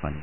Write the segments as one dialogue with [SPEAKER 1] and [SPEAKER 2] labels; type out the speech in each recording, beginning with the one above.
[SPEAKER 1] আকাশবাণী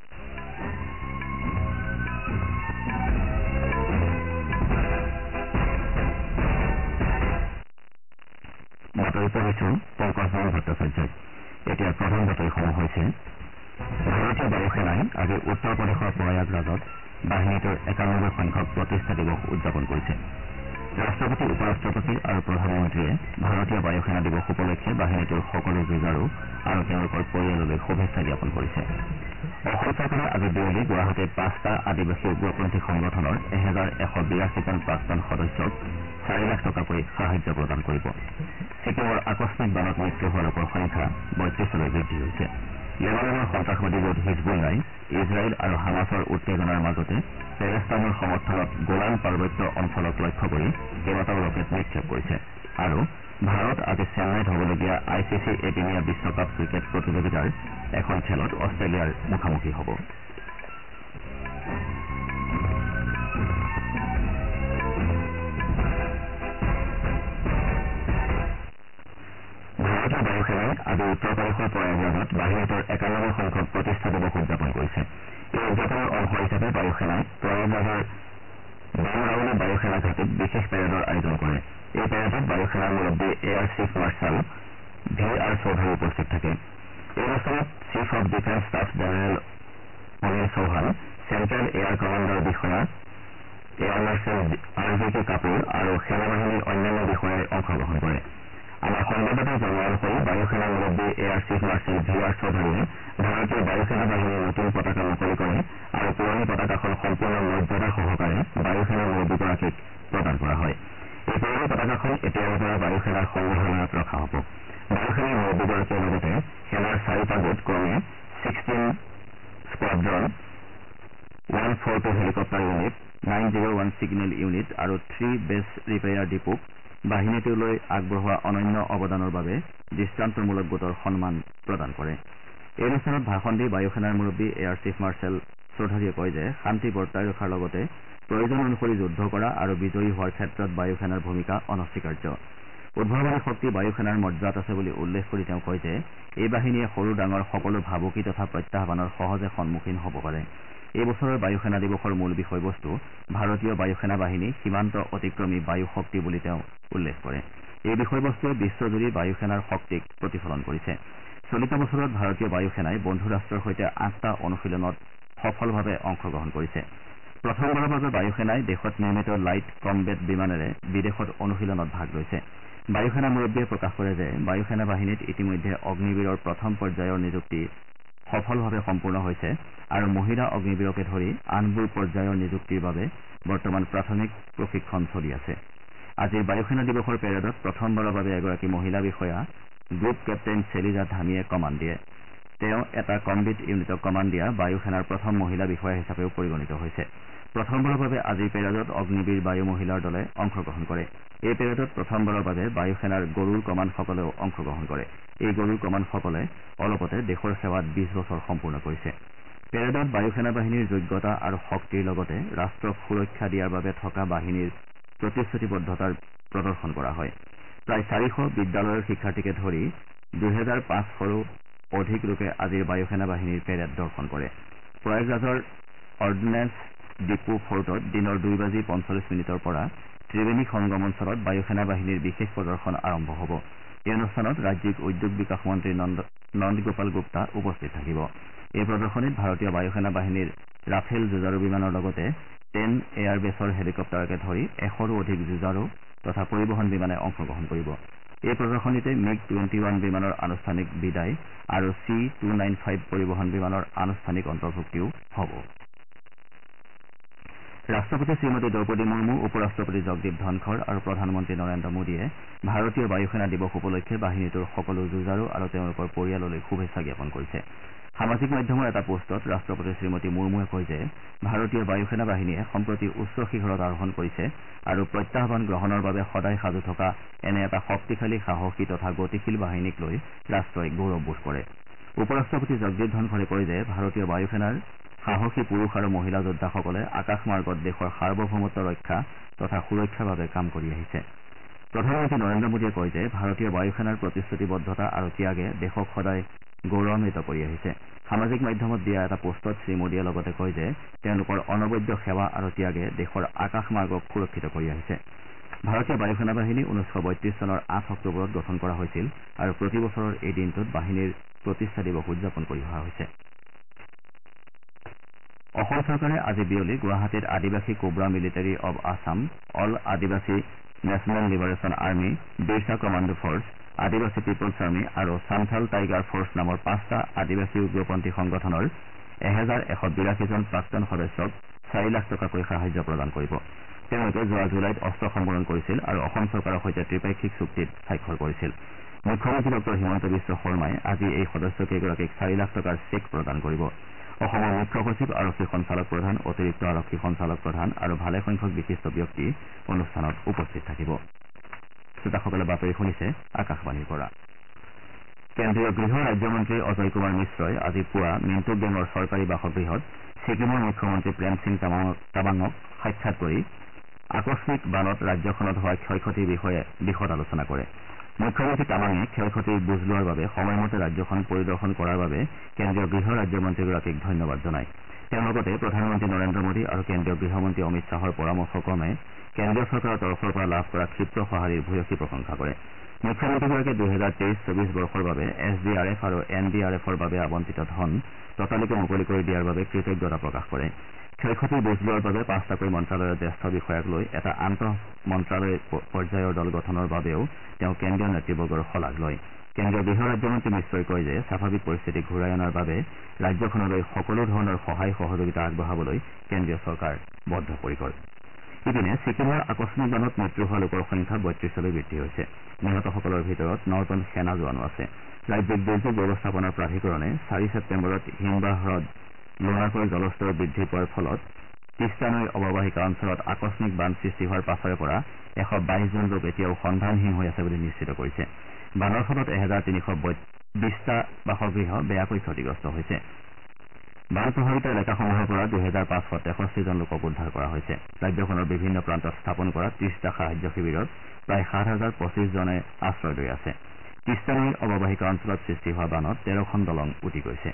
[SPEAKER 1] বাতৰি পঢ়িছো পংকজ ভট্টাচাৰ্যই। এতিয়া প্ৰধান বাতৰিসমূহ হৈছে ভাৰতীয় বায়ুসেনাই আজি উত্তৰ প্ৰদেশৰ প্ৰয়াগৰাজত বাহিনীটোৰ 91 সংখ্যক প্ৰতিষ্ঠা দিৱস উদযাপন কৰিছে। ৰাষ্ট্ৰপতি উপৰাষ্ট্ৰপতি আৰু প্ৰধানমন্ত্ৰীয়ে ভাৰতীয় বায়ুসেনা দিৱস উপলক্ষে বাহিনীটোৰ সকলো যুঁজাৰু আৰু তেওঁলোকৰ পৰিয়াললৈ শুভেচ্ছা জ্ঞাপন কৰিছে। অসম চৰকাৰে আজি বিয়লি গুৱাহাটীত 5টা আদিবাসী উগ্ৰপন্থী সংগঠনৰ 1182 জন প্ৰাক্তন সদস্যক 4 লাখ টকাকৈ সাহায্য প্ৰদান কৰিব। ছিকিমৰ আকস্মিক বানত মৃত্যু হোৱা লোকৰ সংখ্যা 32লৈ বৃদ্ধি হৈছে। লেবাননৰ সন্ত্ৰাসবাদী গোট হিজবুল্লাই ইজৰাইল আৰু হামাছৰ উত্তেজনাৰ মাজতে পেলেষ্টাইনৰ সমৰ্থনত গোলান পাৰ্বত্য অঞ্চলক লক্ষ্য কৰি কেইবাটাও ৰকেট নিক্ষেপ কৰিছে। আৰু ভাৰত আজি চেন্নাইত হ'বলগীয়া ICC এদিনীয়া বিশ্বকাপ ক্ৰিকেট প্ৰতিযোগিতাৰ এখন খেলত অষ্ট্ৰেলিয়াৰ মুখামুখি হ'ব। ভাৰতীয় বায়ুসেনাই আজি উত্তৰ প্ৰদেশৰ প্ৰয়াগৰাজত বাহিনীটোৰ 91 সংখ্যক প্ৰতিষ্ঠা দিৱস উদযাপন কৰিছে। এই উদযাপনৰ অংশ হিচাপে বায়ুসেনাই প্ৰয়াগৰাজৰ বামৰাউলী বায়ুসেনা ঘাটীত বিশেষ পেৰেডৰ আয়োজন কৰে। এই পেৰেডত বায়ুসেনাৰ মুৰব্বী air chief marshal VR Chaudhuri উপস্থিত থাকে। এই অনুষ্ঠানত chief of defence staff general Anil Chauhan, central air commander বিষয়া এয়াৰ মাৰ্শ্বেল RVK কাপুৰ আৰু সেনা বাহিনীৰ অন্যান্য বিষয়াই অংশগ্ৰহণ কৰে। আমাৰ সংবাদদাতাই জনোৱা অনুসৰি বায়ুসেনাৰ মুৰব্বী এয়াৰ চিফ মাৰ্শ্বেল VR চৌধুৰীয়ে ভাৰতীয় বায়ুসেনা বাহিনীৰ নতুন পতাকা মুকলি কৰে আৰু পুৰণি পতাকাখন সম্পূৰ্ণ মৰ্যাদা সহকাৰে বায়ুসেনাৰ মুৰব্বীগৰাকীক প্ৰদান কৰা হয়। এই পুৰণি পতাকাখন এতিয়াৰে পৰা বায়ুসেনাৰ সংগ্ৰহালয়ত ৰখা হ'ব। বায়ুসেনাৰ মুৰব্বীগৰাকীয়ে লগতে সেনাৰ 4টা গোট ক্ৰমে 16 squadron, 142 helicopter unit, 901 signal unit আৰু 3 বেছ ৰিপেয়াৰ ডিপোক বাহিনীটোলৈ আগবঢ়োৱা অনন্য অৱদানৰ বাবে দৃষ্টান্তমূলক গোটৰ সন্মান প্ৰদান কৰে। এই অনুষ্ঠানত ভাষণ দি বায়ুসেনাৰ মুৰব্বী এয়াৰ চিফ মাৰ্শ্বেল চৌধুৰীয়ে কয় যে শান্তি বৰ্তাই ৰখাৰ লগতে প্ৰয়োজন অনুসৰি যুদ্ধ কৰা আৰু বিজয়ী হোৱাৰ ক্ষেত্ৰত বায়ুসেনাৰ ভূমিকা অনস্বীকাৰ্য। উদ্ভাৱনী শক্তি বায়ুসেনাৰ মৰ্যাদাত আছে বুলি উল্লেখ কৰি তেওঁ কয় যে এই বাহিনীয়ে সৰু ডাঙৰ সকলো ভাবুকি তথা প্ৰত্যাহ্বানৰ সহজে সন্মুখীন হ'ব পাৰে। এই বছৰৰ বায়ুসেনা দিৱসৰ মূল বিষয়বস্তু ভাৰতীয় বায়ুসেনা বাহিনী সীমান্ত অতিক্ৰমী বায়ু শক্তি বুলি তেওঁ উল্লেখ কৰে। এই বিষয়বস্তুৱে বিশ্বজুৰি বায়ুসেনাৰ শক্তিক প্ৰতিফলন কৰিছে। চলিত বছৰত ভাৰতীয় বায়ুসেনাই বন্ধু ৰাষ্ট্ৰৰ সৈতে 8টা অনুশীলনত সফলভাৱে অংশগ্ৰহণ কৰিছে। প্ৰথমবাৰৰ বাবে বায়ুসেনাই দেশত নিৰ্মিত লাইট কমবেট বিমানেৰে বিদেশত অনুশীলনত ভাগ লৈছে। বায়ুসেনা মুৰব্বীয়ে প্ৰকাশ কৰে যে বায়ুসেনা বাহিনীত ইতিমধ্যে অগ্নিবীৰৰ প্ৰথম পৰ্যায়ৰ নিযুক্তি সফলভাৱে সম্পূৰ্ণ হৈছে আৰু মহিলা অগ্নিবীৰকে ধৰি আনবোৰ পৰ্যায়ৰ নিযুক্তিৰ বাবে বৰ্তমান প্ৰাথমিক প্ৰশিক্ষণ চলি আছে। আজিৰ বায়ুসেনা দিৱসৰ পেৰেডত প্ৰথমবাৰৰ বাবে এগৰাকী মহিলা বিষয়া গ্ৰুপ কেপ্টেইন চেলিজা ধামীয়ে কমাণ্ড দিয়ে। তেওঁ এটা কম্বিট ইউনিটক কমাণ্ড দিয়া বায়ুসেনাৰ প্ৰথম মহিলা বিষয়া হিচাপেও পৰিগণিত হৈছে। প্ৰথমবাৰৰ বাবে আজিৰ পেৰেডত অগ্নিবীৰ বায়ু মহিলাৰ দলে অংশগ্ৰহণ কৰে। এই পেৰেডত প্ৰথমবাৰৰ বাবে বায়ুসেনাৰ গৰুড় কমাণ্ডসকলেও অংশগ্ৰহণ কৰে। এই গৰুড় কমাণ্ডসকলে অলপতে দেশৰ সেৱাত 20 বছৰ সম্পূৰ্ণ কৰিছে। পেৰেডত বায়ুসেনা বাহিনীৰ যোগ্যতা আৰু শক্তিৰ লগতে ৰাষ্ট্ৰক সুৰক্ষা দিয়াৰ বাবে থকা বাহিনীৰ প্ৰতিশ্ৰুতিবদ্ধতাৰ প্ৰদৰ্শন কৰা হয়। প্ৰায় 400 বিদ্যালয়ৰ শিক্ষাৰ্থীকে ধৰি 2500ৰো অধিক লোকে আজিৰ বায়ুসেনা বাহিনীৰ পেৰেড দৰ্শন কৰে। প্ৰয়াগৰাজৰ অৰ্ডিনেন্স ডিপো ফৰ্টত দিনৰ 2:45 পৰা ত্ৰিবেণী সংগম অঞ্চলত বায়ুসেনা বাহিনীৰ বিশেষ প্ৰদৰ্শন আৰম্ভ হ'ব। এই অনুষ্ঠানত ৰাজ্যিক উদ্যোগ বিকাশ মন্ত্ৰী নন্দগোপাল গুপ্তা উপস্থিত থাকিব। এই প্ৰদৰ্শনীত ভাৰতীয় বায়ুসেনা বাহিনীৰ ৰাফেল যুঁজাৰু বিমানৰ লগতে 10 এয়াৰবেছৰ হেলিকপ্টাৰকে ধৰি 100ৰো অধিক যুঁজাৰু তথা পৰিবহন বিমানে অংশগ্ৰহণ কৰিব। এই প্ৰদৰ্শনীতে MiG-21 বিমানৰ আনুষ্ঠানিক বিদায় আৰু C-295 পৰিবহন বিমানৰ আনুষ্ঠানিক অন্তৰ্ভুক্তিও হ'ব। ৰাষ্ট্ৰপতি শ্ৰীমতী দ্ৰৌপদী মুৰ্মু, উপ ৰাষ্ট্ৰপতি জগদীপ ধনখৰ আৰু প্ৰধানমন্ত্ৰী নৰেন্দ্ৰ মোদীয়ে ভাৰতীয় বায়ুসেনা দিৱস উপলক্ষে বাহিনীটোৰ সকলো যুঁজাৰু আৰু তেওঁলোকৰ পৰিয়াললৈ শুভেচ্ছা জ্ঞাপন কৰিছে। সামাজিক মাধ্যমৰ এটা পোষ্টত ৰাষ্ট্ৰপতি শ্ৰীমতী মুৰ্মুৱে কয় যে ভাৰতীয় বায়ুসেনা বাহিনীয়ে সম্প্ৰতি উচ্চ শিখৰত আৰোহণ কৰিছে আৰু প্ৰত্যাহ্বান গ্ৰহণৰ বাবে সদায় সাজু থকা এনে এটা শক্তিশালী সাহসী তথা গতিশীল বাহিনীক লৈ ৰাষ্ট্ৰই গৌৰৱবোধ কৰে। উপ ৰাষ্ট্ৰপতি জগদীপ ধনখৰে কয় যে ভাৰতীয় বায়ুসেনাৰ সাহসী পুৰুষ আৰু মহিলা যোদ্ধাসকলে আকাশমাৰ্গত দেশৰ সাৰ্বভৌমত্ব ৰক্ষা তথা সুৰক্ষাৰ বাবে কাম কৰি আহিছে। প্ৰধানমন্ত্ৰী নৰেন্দ্ৰ মোদীয়ে কয় যে ভাৰতীয় বায়ুসেনাৰ প্ৰতিশ্ৰুতিবদ্ধতা আৰু ত্যাগে দেশক সদায় গৌৰৱান্বিত কৰি আহিছে। সামাজিক মাধ্যমত দিয়া এটা পোষ্টত শ্ৰীমোদীয়ে লগতে কয় যে তেওঁলোকৰ অনবদ্য সেৱা আৰু ত্যাগে দেশৰ আকাশ মাৰ্গক সুৰক্ষিত কৰি আহিছে। ভাৰতীয় বায়ু সেনা বাহিনী 1932 চনৰ 8 অক্টোবৰত গঠন কৰা হৈছিল আৰু প্ৰতি বছৰৰ এই দিনটোত বাহিনীৰ প্ৰতিষ্ঠা দিৱস উদযাপন কৰি অহা হৈছে। অসম চৰকাৰে আজি বিয়লি গুৱাহাটীত Adivasi cobra military of Assam, all Adivasi national liberation army, Birsa commando force, Adivasi peoples army আৰু চান্থাল টাইগাৰ ফৰ্চ নামৰ 5টা আদিবাসী উগ্ৰপন্থী সংগঠনৰ 1182 জন প্ৰাক্তন সদস্যক 4 লাখ টকাকৈ সাহায্য প্ৰদান কৰিব। তেওঁলোকে যোৱা জুলাইত অস্ত্ৰ সম্বৰণ কৰিছিল আৰু অসম চৰকাৰৰ সৈতে ত্ৰিপাক্ষিক চুক্তিত স্বাক্ষৰ কৰিছিল। মুখ্যমন্ত্ৰী ডঃ হিমন্ত বিশ্ব শৰ্মাই আজি এই সদস্যকেইগৰাকীক 4 লাখ টকাৰ চেক প্ৰদান কৰিব। অসমৰ মুখ্য সচিব, আৰক্ষী সঞ্চালক প্ৰধান, অতিৰিক্ত আৰক্ষী সঞ্চালক প্ৰধান আৰু ভালেসংখ্যক বিশিষ্ট ব্যক্তি অনুষ্ঠানত উপস্থিত থাকিব। শ্ৰোতাসকলে বাতৰি শুনিছে আকাশবাণীৰ পৰা। কেন্দ্ৰীয় গৃহ ৰাজ্যমন্ত্ৰী অজয় কুমাৰ মিশ্ৰই আজি পুৱা মিণ্টুকডেঙৰ চৰকাৰী বাসগৃহত ছিকিমৰ মুখ্যমন্ত্ৰী প্ৰেম সিং তামাঙক সাক্ষাৎ কৰি আকস্মিক বানত ৰাজ্যখনত হোৱা ক্ষয় ক্ষতিৰ বিষয়ে বিশদ আলোচনা কৰে। মুখ্যমন্ত্ৰী তামাঙে ক্ষয় ক্ষতিৰ বুজ লোৱাৰ বাবে সময়মতে ৰাজ্যখন পৰিদৰ্শন কৰাৰ বাবে কেন্দ্ৰীয় গৃহ ৰাজ্যমন্ত্ৰীগৰাকীক ধন্যবাদ জনায়। তেওঁ লগতে প্ৰধানমন্ত্ৰী নৰেন্দ্ৰ মোদী আৰু কেন্দ্ৰীয় গৃহমন্ত্ৰী অমিত শ্বাহৰ পৰামৰ্শক্ৰমে কেন্দ্ৰীয় চৰকাৰৰ তৰফৰ পৰা লাভ কৰা ক্ষিপ্ৰ সঁহাৰিৰ ভূয়সী প্ৰশংসা কৰে। মুখ্যমন্ত্ৰীগৰাকীয়ে 2023-24 বৰ্ষৰ বাবে SDRF আৰু NDRFৰ বাবে আবণ্টিত ধন ততালিকে মুকলি কৰি দিয়াৰ বাবে কৃতজ্ঞতা প্ৰকাশ কৰে। ক্ষয় ক্ষতিৰ বুজ লোৱাৰ বাবে 5টাকৈ মন্ত্ৰালয়ৰ জ্যেষ্ঠ বিষয়াক লৈ এটা আন্তঃ মন্ত্ৰালয় পৰ্যায়ৰ দল গঠনৰ বাবেও তেওঁ কেন্দ্ৰীয় নেতৃবৰ্গৰ শলাগ লয়। কেন্দ্ৰীয় গৃহ ৰাজ্যমন্ত্ৰী মিশ্ৰই কয় যে স্বাভাৱিক পৰিস্থিতি ঘূৰাই অনাৰ বাবে ৰাজ্যখনলৈ সকলো ধৰণৰ সহায় সহযোগিতা আগবঢ়াবলৈ কেন্দ্ৰীয় চৰকাৰ বদ্ধপৰিকৰ। ইপিনে ছিকিমৰ আকস্মিক বানত মৃত্যু হোৱা লোকৰ সংখ্যা 32লৈ বৃদ্ধি হৈছে। নিহতসকলৰ ভিতৰত 9জন সেনা জোৱানো আছে। ৰাজ্যিক দুৰ্যোগ ব্যৱস্থাপনা প্ৰাধিকৰণে 4 ছেপ্টেম্বৰত হিমবাহ হ্ৰদ লোনাকৈ জলস্তৰ বৃদ্ধি পোৱাৰ ফলত তিষ্টা নৈৰ অৱবাহিকা অঞ্চলত আকস্মিক বান সৃষ্টি হোৱাৰ পাছৰে পৰা 122 জন লোক এতিয়াও সন্ধানহীন হৈ আছে বুলি নিশ্চিত কৰিছে। বানৰ ফলত 1320টা বাসগৃহ বেয়াকৈ ক্ষতিগ্ৰস্ত হৈছে। বান প্ৰভাৱিত এলেকাসমূহৰ পৰা 2563 জন লোকক উদ্ধাৰ কৰা হৈছে। ৰাজ্যখনৰ বিভিন্ন প্ৰান্তত স্থাপন কৰা 30টা সাহায্য শিবিৰত প্ৰায় 7,025 জনে আশ্ৰয় লৈ আছে। তিষ্টা নৈৰ অৱবাহিকা অঞ্চলত সৃষ্টি হোৱা বানত 13খন দলং উটি গৈছে।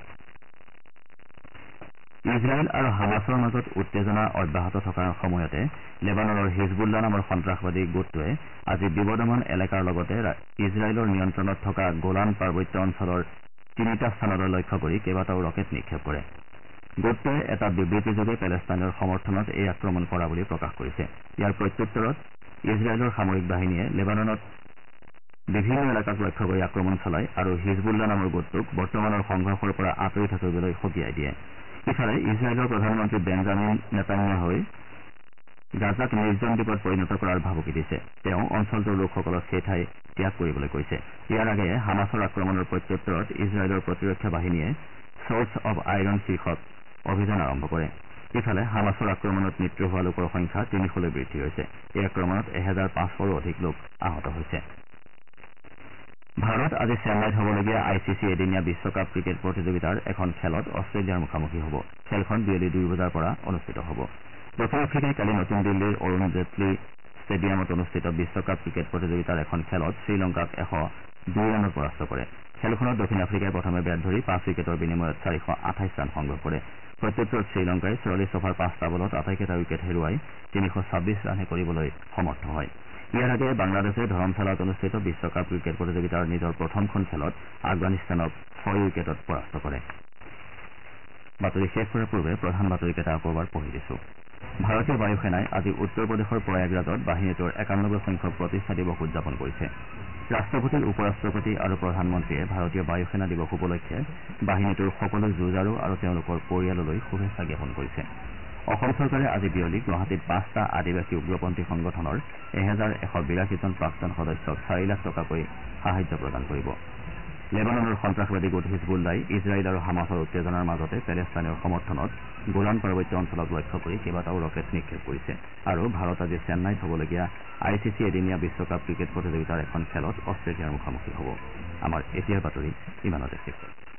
[SPEAKER 1] ইজৰাইল আৰু হামাছৰ মাজত উত্তেজনা অব্যাহত থকাৰ সময়তে লেবাননৰ হিজবুল্লাহ নামৰ সন্ত্ৰাসবাদী গোটটোৱে আজি বিবদমান এলেকাৰ লগতে ইজৰাইলৰ নিয়ন্ত্ৰণত থকা গোলান পাৰ্বত্য অঞ্চলৰ 3টা স্থানলৈ লক্ষ্য কৰি কেইবাটাও ৰকেট নিক্ষেপ কৰে। গোটটোৱে এটা বিবৃতিযোগে পেলেষ্টাইনৰ সমৰ্থনত এই আক্ৰমণ কৰা বুলি প্ৰকাশ কৰিছে। ইয়াৰ প্ৰত্যুত্তৰত ইজৰাইলৰ সামৰিক বাহিনীয়ে লেবাননত বিভিন্ন এলেকাক লক্ষ্য কৰি আক্ৰমণ চলায় আৰু হিজবুল্লাহ নামৰ গোটটোক বৰ্তমানৰ সংঘৰ্ষৰ পৰা আঁতৰি থাকিবলৈ সকীয়াই দিয়ে। ইফালে ইজৰাইলৰ প্ৰধানমন্ত্ৰী বেঞ্জামিন নেতান্যাহুই গাজাক নিৰ্জন দ্বীপত পৰিণত কৰাৰ ভাবুকি দিছে। তেওঁ অঞ্চলটোৰ লোকসকলক সেই ঠাই ত্যাগ কৰিবলৈ কৈছে। ইয়াৰ আগেয়ে হামাছৰ আক্ৰমণৰ প্ৰত্যুত্তৰত ইজৰাইলৰ প্ৰতিৰক্ষা বাহিনীয়ে ছৰ্ডছ অৱ আইৰণ শীৰ্ষক অভিযান আৰম্ভ কৰে। ইফালে হামাছৰ আক্ৰমণত মৃত্যু হোৱা লোকৰ সংখ্যা 300লৈ বৃদ্ধি হৈছে। এই আক্ৰমণত 1500ৰো অধিক লোক আহত হৈছে। ভাৰত আজি চেন্নাইত হ'বলগীয়া ICC এদিনীয়া বিশ্বকাপ ক্ৰিকেট প্ৰতিযোগিতাৰ এখন খেলত অষ্ট্ৰেলিয়াৰ মুখামুখি হ'ব। খেলখন বিয়লি 2 বজাৰ পৰা অনুষ্ঠিত হ'ব। দক্ষিণ আফ্ৰিকাই কালি নতুন দিল্লীৰ অৰুণ জেটলী ষ্টেডিয়ামত অনুষ্ঠিত বিশ্বকাপ ক্ৰিকেট প্ৰতিযোগিতাৰ এখন খেলত শ্ৰীলংকাক 102 ৰানত পৰাস্ত কৰে। খেলখনত দক্ষিণ আফ্ৰিকাই প্ৰথমে বেট ধৰি 5 উইকেটৰ বিনিময়ত 428 ৰান সংগ্ৰহ কৰে। প্ৰত্যুত্তৰত শ্ৰীলংকাই 44 অভাৰ 5টা বলত আটাইকেইটা উইকেট হেৰুৱাই 326 ৰানহে কৰিবলৈ সমৰ্থ হয়। ইয়াৰ আগেয়ে বাংলাদেশে ধৰমশালাত অনুষ্ঠিত বিশ্বকাপ ক্ৰিকেট প্ৰতিযোগিতাৰ নিজৰ প্ৰথমখন খেলত আফগানিস্তানক 6 উইকেটত পৰাস্ত কৰে। বাতৰি শেষ কৰাৰ পূৰ্বে প্ৰধান বাতৰিকেইটা আকৌ এবাৰ পঢ়ি দিছো। ভাৰতীয় বায়ু সেনাই আজি উত্তৰ প্ৰদেশৰ প্ৰয়াগৰাজত বাহিনীটোৰ 91 সংখ্যক প্ৰতিষ্ঠা দিৱস উদযাপন কৰিছে। ৰাষ্ট্ৰপতি, উপ ৰাষ্ট্ৰপতি আৰু প্ৰধানমন্ত্ৰীয়ে ভাৰতীয় বায়ু সেনা দিৱস উপলক্ষে বাহিনীটোৰ সকলো যুঁজাৰু আৰু তেওঁলোকৰ পৰিয়াললৈ শুভেচ্ছা জ্ঞাপন কৰিছে। অসম চৰকাৰে আজি বিয়লি গুৱাহাটীত 5টা আদিবাসী উগ্ৰপন্থী সংগঠনৰ 1182 জন প্ৰাক্তন সদস্যক 4 লাখ টকাকৈ সাহায্য প্ৰদান কৰিব। লেবাননৰ সন্ত্ৰাসবাদী গোট হিজবুল্লাই ইজৰাইল আৰু হামাছৰ উত্তেজনাৰ মাজতে পেলেষ্টাইনৰ সমৰ্থনত গোলান পাৰ্বত্য অঞ্চলক লক্ষ্য কৰি কেইবাটাও ৰকেট নিক্ষেপ কৰিছে। আৰু ভাৰত আজি চেন্নাইত হ'বলগীয়া ICC এদিনীয়া বিশ্বকাপ ক্ৰিকেট প্ৰতিযোগিতাৰ এখন খেলত অষ্ট্ৰেলিয়াৰ মুখামুখি হ'ব। আমাৰ এতিয়াৰ বাতৰি ইমানতে শেষ হ'ল।